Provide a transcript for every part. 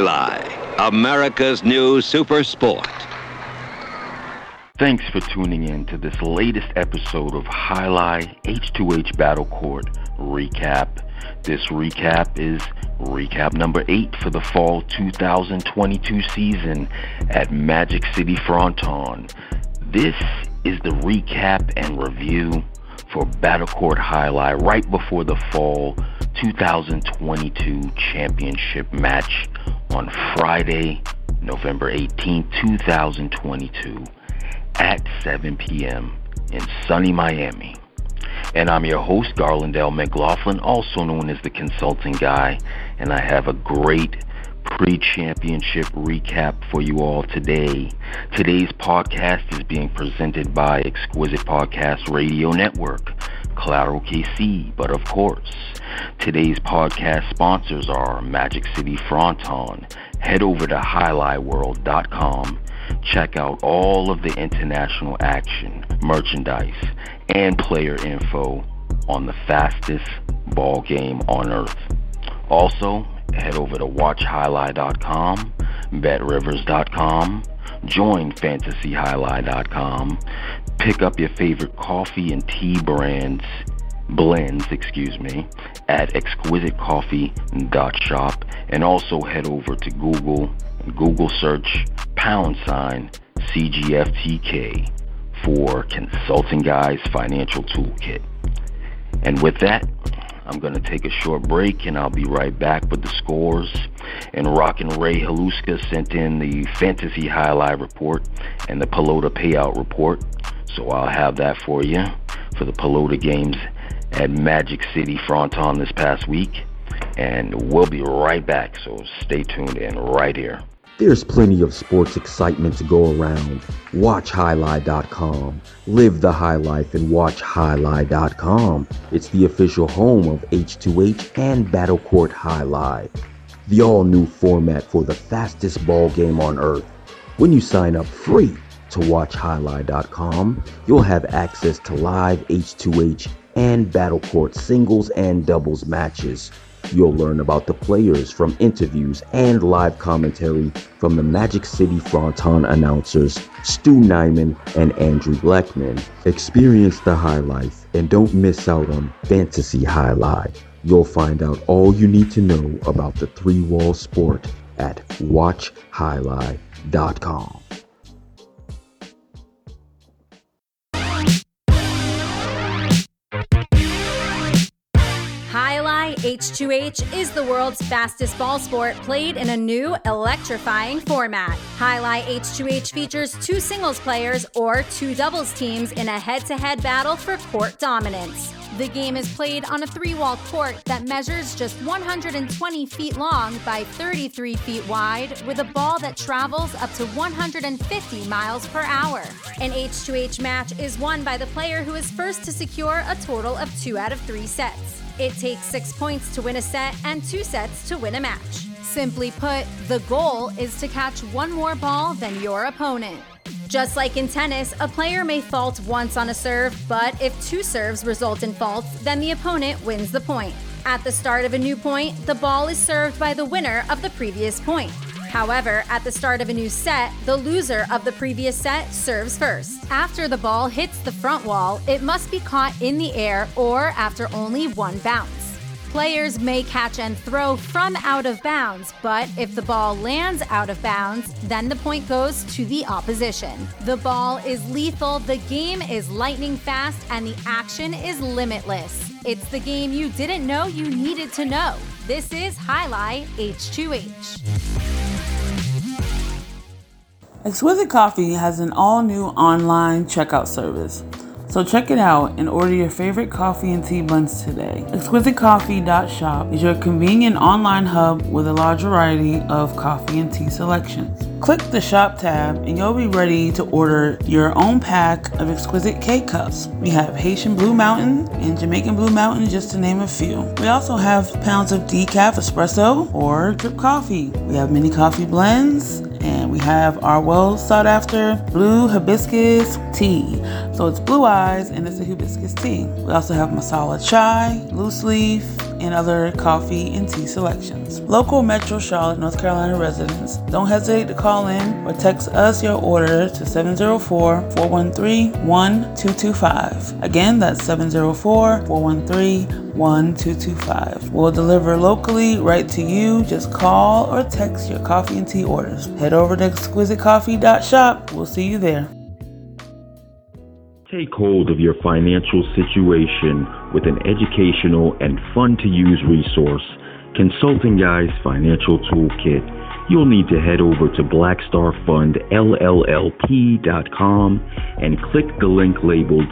Jai-Alai, America's new super sport. Thanks for tuning in to this latest episode of Jai-Alai H2H Battle Court Recap. This recap is recap number 8 for the fall 2022 season at Magic City Fronton. This is the recap and review for Battle Court Jai-Alai right before the fall 2022 championship match on Friday, November 18, 2022 at 7 p.m. in sunny Miami. And I'm your host, Garland L. McLaughlin, also known as the Consulting Guy, and I have a great pre-championship recap for you all today. Today's podcast is being presented by Exquisite Podcast Radio Network, Collateral KC, but of course, today's podcast sponsors are Magic City Fronton. Head over to JaiAlaiWorld.com. Check out all of the international action, merchandise, and player info on the fastest ball game on earth. Also, head over to WatchJaiAlai.com, BetRivers.com, join FantasyJaiAlai.com, pick up your favorite coffee and tea blends, at exquisitecoffee.shop, and also head over to Google and Google search #CGFTK for Consulting Guy's Financial Toolkit. And with that, I'm going to take a short break and I'll be right back with the scores. And Rockin' Ray Haluska sent in the Fantasy Jai-Alai report and the Pelota payout report. So I'll have that for you for the Pelota games at Magic City Fronton this past week. And we'll be right back, so stay tuned in right here. There's plenty of sports excitement to go around. Watch JaiAlai.com. Live the high life and watch JaiAlai.com. It's the official home of H2H and Battle Court Jai-Alai. The all-new format for the fastest ball game on earth. When you sign up free to watch JaiAlai.com, you'll have access to live H2H and Battle Court singles and doubles matches. You'll learn about the players from interviews and live commentary from the Magic City Fronton announcers Stu Nyman and Andrew Blackman. Experience the high life and don't miss out on Fantasy Jai-Alai. You'll find out all you need to know about the three-wall sport at WatchJaiAlai.com. Jai-Alai H2H is the world's fastest ball sport played in a new, electrifying format. Jai-Alai H2H features 2 singles players or 2 doubles teams in a head-to-head battle for court dominance. The game is played on a 3-wall court that measures just 120 feet long by 33 feet wide, with a ball that travels up to 150 miles per hour. An H2H match is won by the player who is first to secure a total of 2 out of 3 sets. It takes 6 points to win a set and 2 sets to win a match. Simply put, the goal is to catch 1 more ball than your opponent. Just like in tennis, a player may fault once on a serve, but if 2 serves result in faults, then the opponent wins the point. At the start of a new point, the ball is served by the winner of the previous point. However, at the start of a new set, the loser of the previous set serves first. After the ball hits the front wall, it must be caught in the air or after only 1 bounce. Players may catch and throw from out of bounds, but if the ball lands out of bounds, then the point goes to the opposition. The ball is lethal, the game is lightning fast, and the action is limitless. It's the game you didn't know you needed to know. This is Jai-Alai H2H. Exquisite Coffee has an all-new online checkout service. So check it out and order your favorite coffee and tea blends today. ExquisiteCoffee.shop is your convenient online hub with a large variety of coffee and tea selections. Click the shop tab and you'll be ready to order your own pack of exquisite K-Cups. We have Haitian Blue Mountain and Jamaican Blue Mountain, just to name a few. We also have pounds of decaf espresso or drip coffee. We have mini coffee blends, and we have our well sought after blue hibiscus tea. So it's blue eyes and it's a hibiscus tea. We also have masala chai, loose leaf, and other coffee and tea selections. Local Metro Charlotte, North Carolina residents, don't hesitate to call in or text us your order to 704-413-1225. Again, that's 704-413-1225. We'll deliver locally right to you. Just call or text your coffee and tea orders. Head over to exquisitecoffee.shop. We'll see you there. Take hold of your financial situation with an educational and fun-to-use resource, Consulting Guys Financial Toolkit. You'll need to head over to blackstarfundllp.com and click the link labeled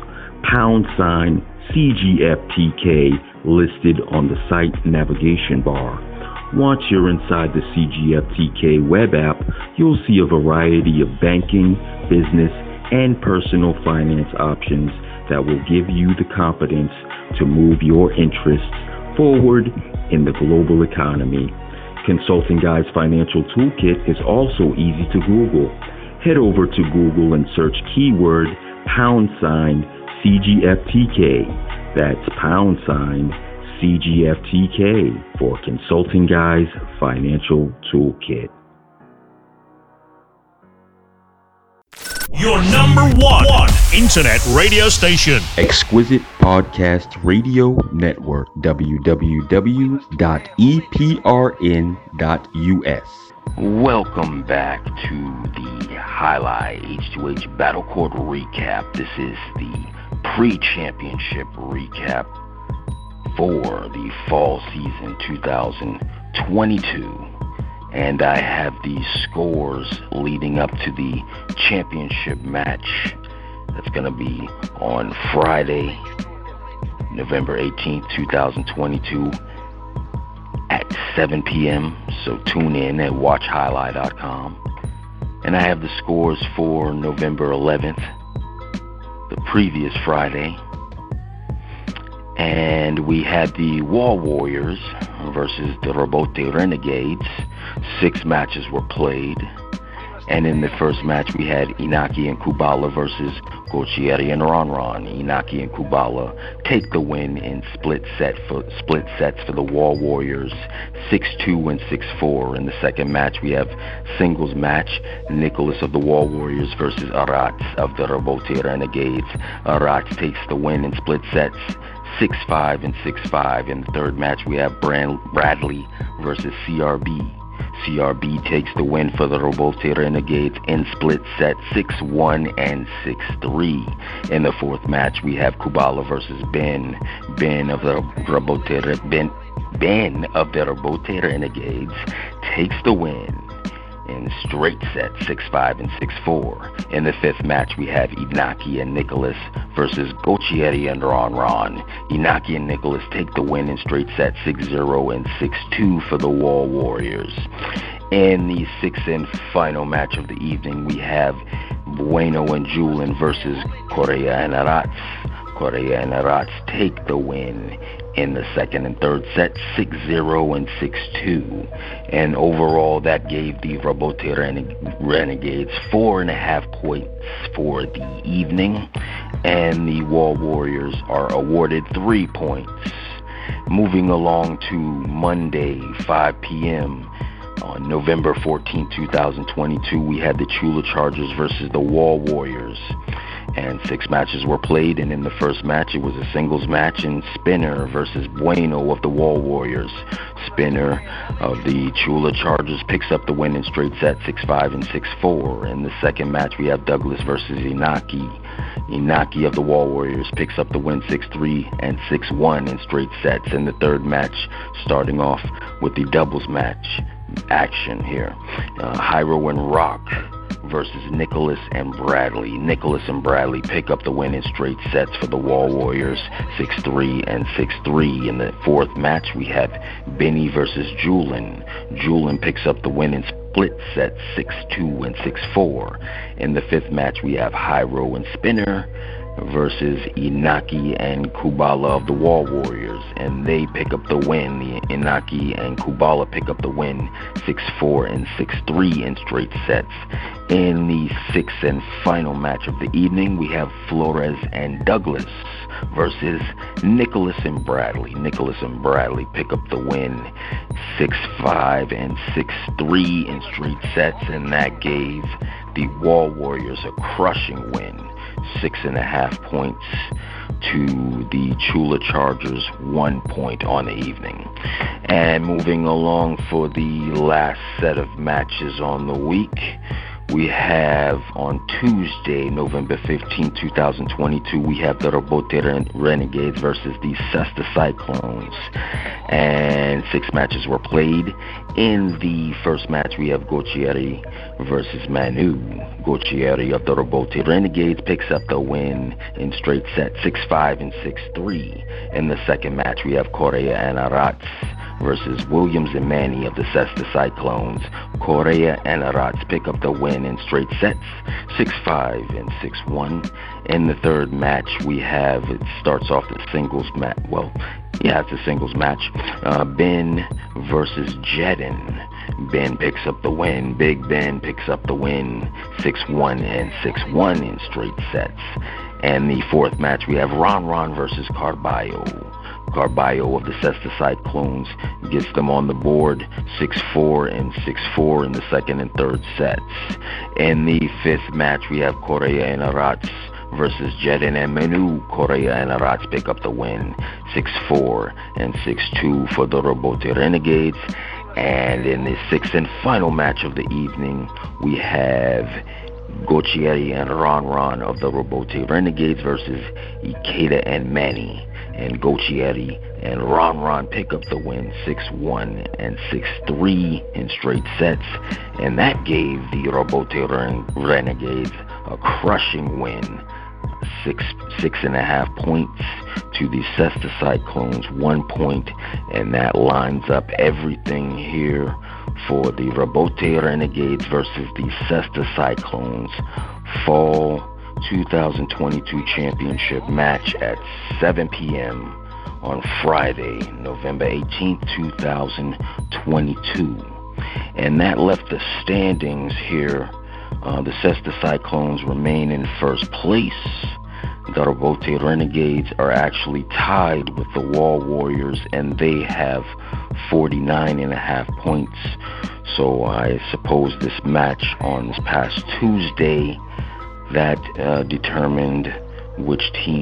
#CGFTK listed on the site navigation bar. Once you're inside the CGFTK web app, you'll see a variety of banking, business, and personal finance options that will give you the confidence to move your interests forward in the global economy. Consulting Guys Financial Toolkit is also easy to Google. Head over to Google and search keyword #CGFTK. That's #CGFTK for Consulting Guys Financial Toolkit. Your number one internet radio station. Exquisite Podcast Radio Network, www.eprn.us. Welcome back to the Highlight H2H Battle Court recap. This is the pre-championship recap for the fall season 2022. And I have the scores leading up to the championship match that's going to be on Friday, November 18th, 2022 at 7 p.m. So tune in at watchhighlight.com. And I have the scores for November 11th, the previous Friday. And we had the Wall Warriors versus the Robote Renegades. 6 matches were played. And in the first match, we had Inaki and Kubala versus Gochieri and Ronron. Inaki and Kubala take the win in split sets for the Wall Warriors, 6-2 and 6-4. In the second match, we have singles match, Nicholas of the Wall Warriors versus Arats of the Robote Renegades. Arats takes the win in split sets, 6-5 and 6-5. In the third match, we have Bradley versus CRB. CRB takes the win for the Robote Renegades in split set, 6-1 and 6-3. In the fourth match, we have Kubala versus Ben. Ben of the Robote Renegades takes the win in straight set, 6-5 and 6-4. In the fifth match, we have Inaki and Nicholas versus Gochieri and Ronron. Inaki and Nicholas take the win in straight set, 6-0 and 6-2 for the Wall Warriors. In the sixth and final match of the evening, we have Bueno and Julin versus Correa and Arats. Correa and Arats take the win in the second and third set, 6-0 and 6-2. And overall, that gave the Robote Renegades 4.5 points for the evening, and the Wall Warriors are awarded 3 points. Moving along to Monday, 5 p.m., on November 14, 2022, we had the Chula Chargers versus the Wall Warriors. And 6 matches were played, and in the first match, it was a singles match in Spinner versus Bueno of the Wall Warriors. Spinner of the Chula Chargers picks up the win in straight set, 6-5 and 6-4. In the second match, we have Douglas versus Inaki. Inaki of the Wall Warriors picks up the win, 6-3 and 6-1 in straight sets. In the third match, starting off with the doubles match action here, Hyro and Rock versus Nicholas and Bradley. Nicholas and Bradley pick up the win in straight sets for the Wall Warriors, 6-3 and 6-3. In the fourth match, we have Benny versus Julin. Julin picks up the win in split sets, 6-2 and 6-4. In the fifth match, we have Hyro and Spinner. versus Inaki and Kubala of the Wall Warriors, and they pick up the win. The Inaki and Kubala pick up the win 6-4 and 6-3 in straight sets. In the sixth and final match of the evening, we have Flores and Douglas versus Nicholas and Bradley. Nicholas and Bradley pick up the win 6-5 and 6-3 in straight sets, and that gave the Wall Warriors a crushing win, 6.5 points to the Chula Chargers, 1 point on the evening. And moving along for the last set of matches on the week, we have on Tuesday, November 15, 2022, we have the Robote Renegades versus the Cesta Cyclones. And 6 matches were played. In the first match, we have Goccieri versus Manu. Goccieri of the Robote Renegades picks up the win in straight sets, 6-5 and 6-3. In the second match, we have Correa and Arats versus Williams and Manny of the Cesta Cyclones. Correa and Arats pick up the win in straight sets, 6-5 and 6-1. In the third match, we have, it starts off the singles match, it's a singles match, Ben versus Jedin. Ben picks up the win. Big Ben picks up the win, 6-1 and 6-1 in straight sets. And the fourth match, we have Ron versus Carballo. Carballo of the Cesta Cyclones gets them on the board, 6-4 and 6-4 in the second and third sets. In the fifth match, we have Correa and Arats versus Jedin and Manu. Correa and Arats pick up the win, 6-4 and 6-2 for the Robote Renegades. And in the sixth and final match of the evening, we have Goccieri and Ron of the Robote Renegades versus Ikeda and Manny. And Goccieri and Ron pick up the win, 6-1 and 6-3 in straight sets. And that gave the Robote Renegades a crushing win, 6.5 points to the Cesta Cyclones, 1 point. And that lines up everything here for the Robote Renegades versus the Cesta Cyclones Fall 2022 Championship match at 7 p.m. on Friday, November 18th, 2022. And that left the standings here. The Cesta Cyclones remain in first place. The Robote Renegades are actually tied with the Wall Warriors, and they have 49.5 points. So I suppose this match on this past Tuesday, that determined which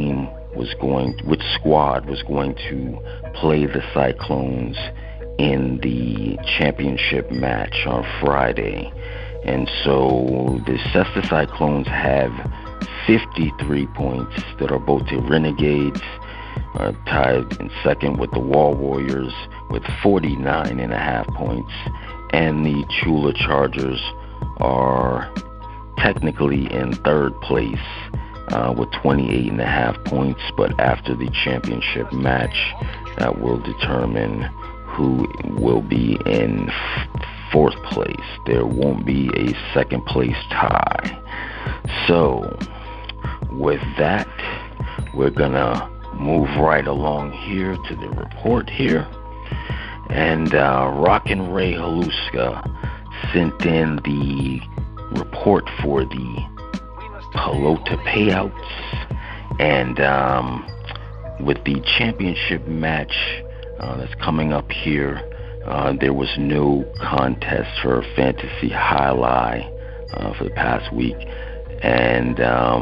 squad was going to play the Cyclones in the championship match on Friday. And so the Cesta Cyclones have 53 points. The Robote Renegades are tied in second with the Wall Warriors with 49.5 points. And the Chula Chargers are technically in third place with 28.5 points, but after the championship match, that will determine who will be in fourth place. There won't be a second place tie. So with that, we're gonna move right along here to the report here. And Rockin' Ray Haluska sent in the report for the Pelota payouts, and with the championship match that's coming up here, there was no contest for Fantasy Highlight for the past week, and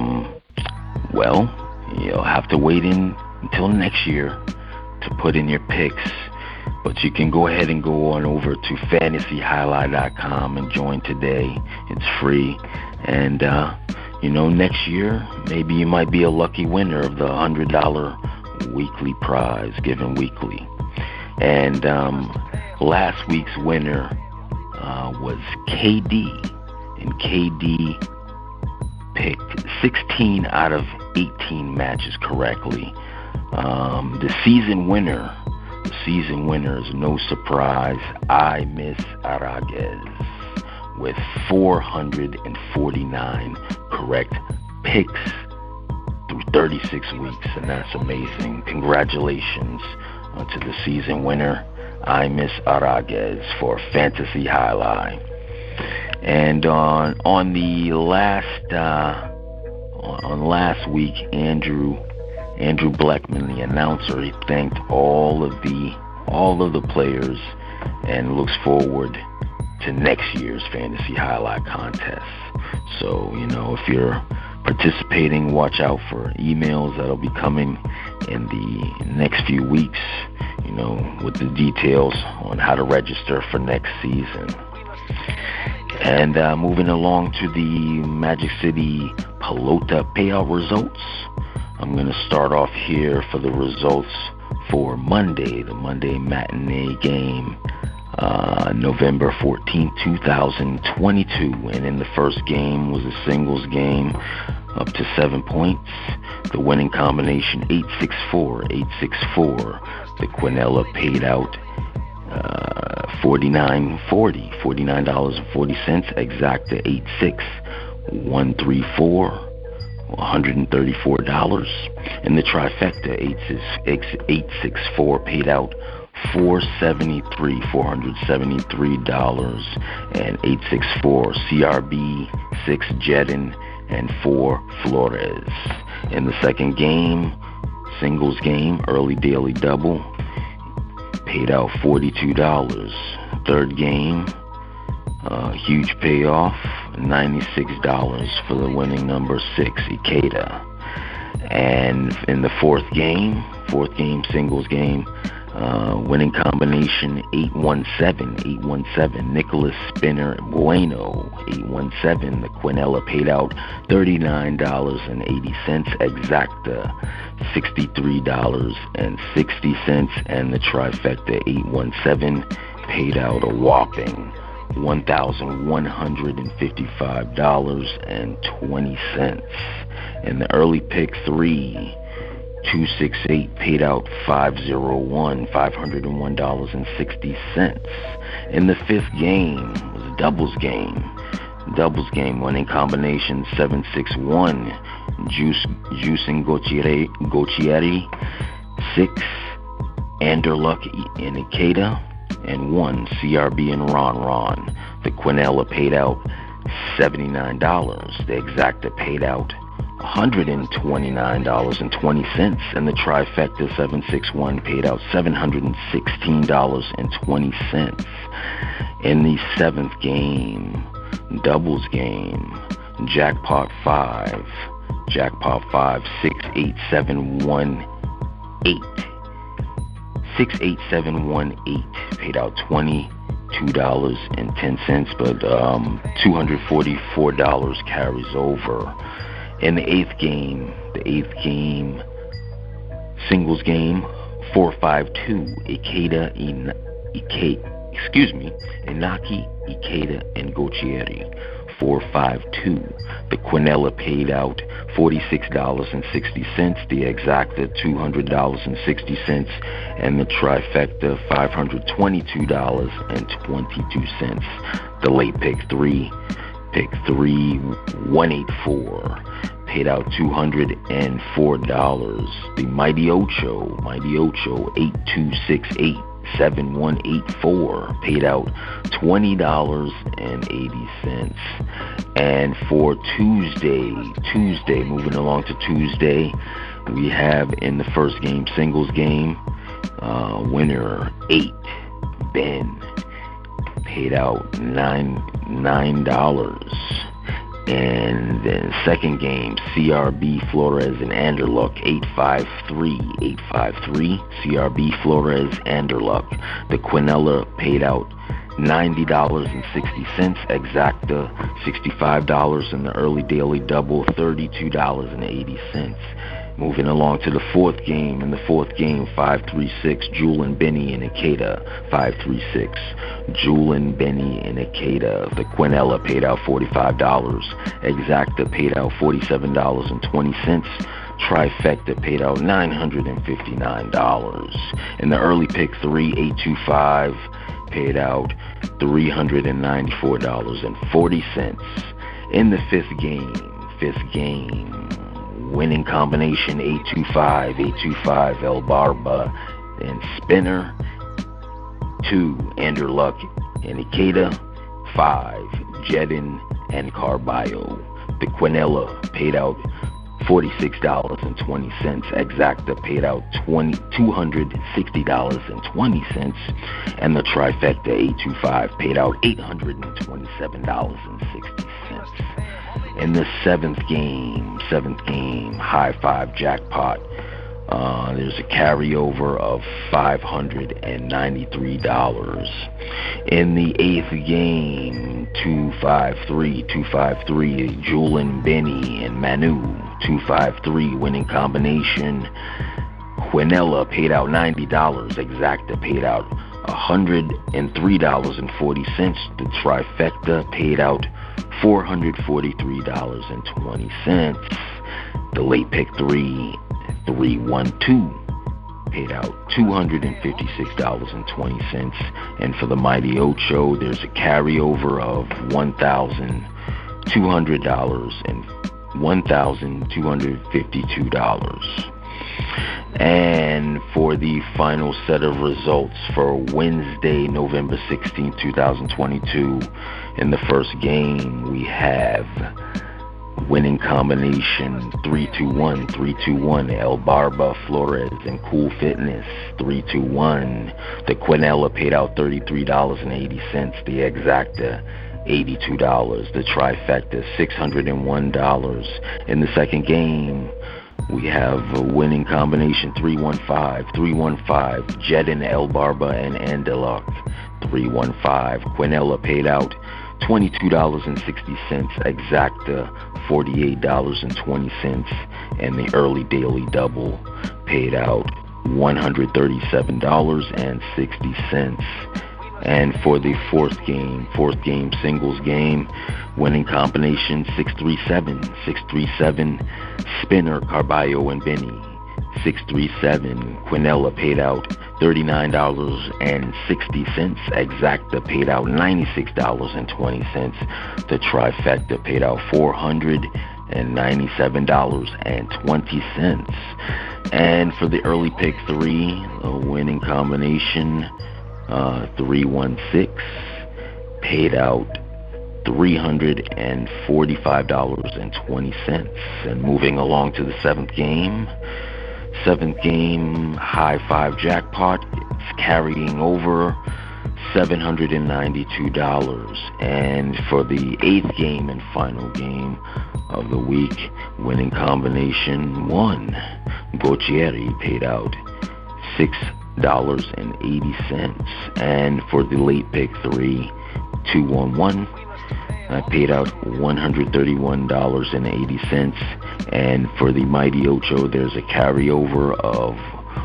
you'll have to wait until next year to put in your picks. But you can go ahead and go on over to fantasyhighlight.com and join today. It's free. And, next year, maybe you might be a lucky winner of the $100 weekly prize given weekly. And last week's winner was KD. And KD picked 16 out of 18 matches correctly. The season winner is no surprise, I Miss Araguez, with 449 correct picks through 36 weeks, and that's amazing. Congratulations to the season winner, Imis Araguez, for Fantasy Highlight. And on the last week, Andrew Bleckman, the announcer, he thanked all of the players and looks forward to next year's Fantasy Highlight contest. So, if you're participating, watch out for emails that'll be coming in the next few weeks, with the details on how to register for next season. And moving along to the Magic City Pelota payout results. I'm going to start off here for the results for Monday, the Monday matinee game, November 14, 2022. And in the first game was a singles game up to 7 points. The winning combination 864. The Quinella paid out $49.40, exacta 86134, $134, and the trifecta 864 paid out $473, and 864 CRB, 6 Jedin, and 4 Flores. In the second game, singles game, early daily double, paid out $42. Third game, huge payoff, $96 for the winning number 6, Ikeda. And in the fourth game, singles game, winning combination 817, Nicholas Spinner Bueno, 817. The Quinella paid out $39.80, exacta $63.60, and the trifecta 817 paid out a whopping $1,155.20. And the early pick 3, 268 paid out $501.60. In the fifth game was a doubles game. Winning combination 761, Juicing Gautieri, 6 Anderluck and Ikeda, and 1 CRB and Ron. The Quinella paid out $79. The exacta paid out $129.20, and the trifecta 761 paid out $716.20. In the seventh game, doubles game, jackpot 5, 68718 paid out $22.10, but $244 carries over. In the eighth game, singles game, 452, Inaki, Ikeda, and Gautieri, 452. The Quinella paid out $46.60, the exacta $200.60, and the trifecta $522.22. The late pick 3, 184, paid out $204. The Mighty Ocho, 8268, 7184, paid out $20.80. And for Tuesday, moving along to Tuesday, we have in the first game, singles game, winner 8, Ben, paid out $9. And then second game, CRB, Flores, and Anderluck, 853, CRB, Flores, Anderluck. The Quinella paid out $90.60, exacta $65, and the early daily double $32.80. Moving along to the fourth game. In the fourth game, 536, Julian Benny and Ikeda, 536, Julian Benny and Ikeda. The Quinella paid out $45, exacta paid out $47.20, trifecta paid out $959. In the early pick 3, 825, paid out $394.40. In the fifth game, winning combination 825 El Barba and Spinner. 2, Anderluck and Ikeda. 5, Jedin and Carballo. The Quinella paid out $46.20. Exacta paid out $260.20. And the Trifecta 825 paid out $827.60. In the seventh game, high five jackpot, there's a carryover of $593. In the eighth game, 253, Julian Benny and Manu, 253 winning combination. Quinella paid out $90. Exacta paid out $103.40. The Trifecta paid out $443.20. The late pick 312 paid out $256.20. And for the Mighty Ocho, there's a carryover of $1,200 and $1,252. And for the final set of results for Wednesday, November 16, 2022, in the first game, we have winning combination 321, El Barba, Flores, and Cool Fitness, 321. The Quinella paid out $33.80. The Exacta, $82. The Trifecta, $601. In the second game, we have a winning combination 315, Jedin, El Barba, and Anderluck, 315. Quinella paid out $22.60, Exacta $48.20, and the early daily double paid out $137.60. And for the fourth game singles game, winning combination 637, Spinner, Carballo, and Benny, 637. Quinella paid out $39.60. Exacta paid out $96.20. The Trifecta paid out $497.20. And for the early pick 3, a winning combination 316 paid out $345.20. And moving along to the seventh game, high five jackpot, it's carrying over $792. And for the eighth game and final game of the week, winning combination 1, Goccieri paid out $6.80. And for the late pick 3, 211, I paid out $131.80. And for the Mighty Ocho, there's a carryover of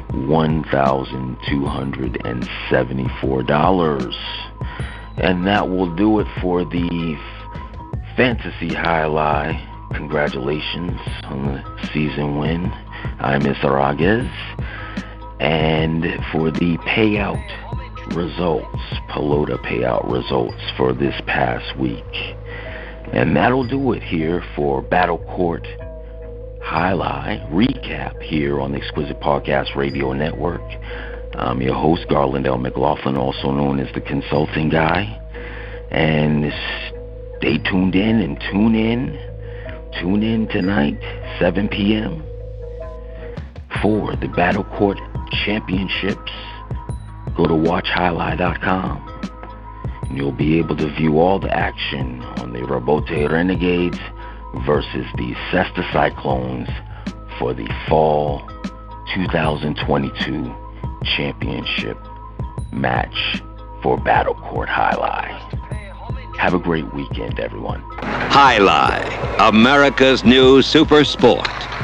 $1,274. And that will do it for the Fantasy Highlight. Congratulations on the season win. I'm Isaraguez. And for the payout results, Pelota payout results for this past week. And that'll do it here for Battle Court Highlight Recap here on the Exquisite Podcast Radio Network. I'm your host, Garland L. McLaughlin, also known as the Consulting Guy. And stay tuned in and tune in tonight, 7 p.m. for the Battle Court Championships. Go to watchhighlight.com and you'll be able to view all the action on the Robote Renegades versus the Cesta Cyclones for the Fall 2022 Championship match for Battle Court Highlight. Have a great weekend, everyone. Highlight, America's new super sport.